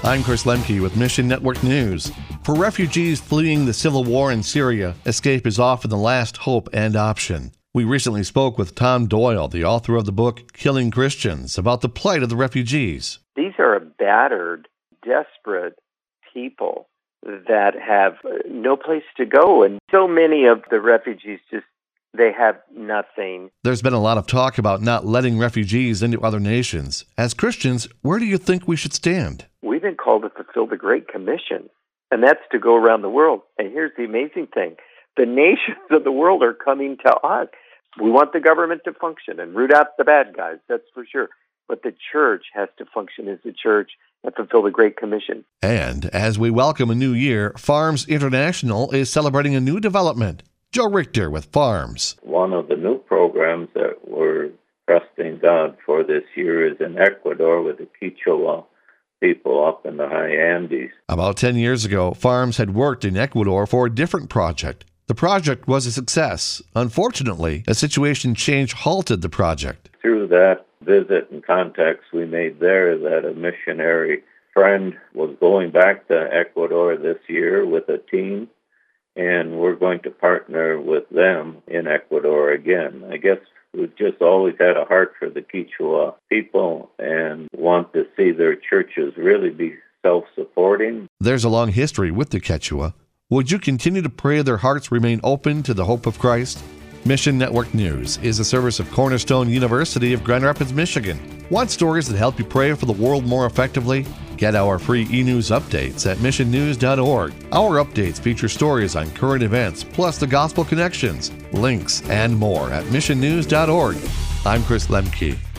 I'm Chris Lemke with Mission Network News. For refugees fleeing the civil war in Syria, escape is often the last hope and option. We recently spoke with Tom Doyle, the author of the book Killing Christians, about the plight of the refugees. These are battered, desperate people that have no place to go. And so many of the refugees they have nothing. There's been a lot of talk about not letting refugees into other nations. As Christians, where do you think we should stand? We've been called to fulfill the Great Commission, and that's to go around the world. And here's the amazing thing. The nations of the world are coming to us. We want the government to function and root out the bad guys, that's for sure. But the church has to function as a church and fulfill the Great Commission. And as we welcome a new year, Farms International is celebrating a new development. Joe Richter with Farms. One of the new programs that we're trusting God for this year is in Ecuador with the Quechua people up in the high Andes. About 10 years ago, Farms had worked in Ecuador for a different project. The project was a success. Unfortunately, a situation change halted the project. Through that visit and contacts we made there, that a missionary friend was going back to Ecuador this year with a team, and we're going to partner with them in Ecuador again. I guess we've just always had a heart for the Quechua people and want to see their churches really be self-supporting. There's a long history with the Quechua. Would you continue to pray their hearts remain open to the hope of Christ? Mission Network News is a service of Cornerstone University of Grand Rapids, Michigan. Want stories that help you pray for the world more effectively? Get our free e-news updates at missionnews.org. Our updates feature stories on current events, plus the gospel connections, links, and more at missionnews.org. I'm Chris Lemke.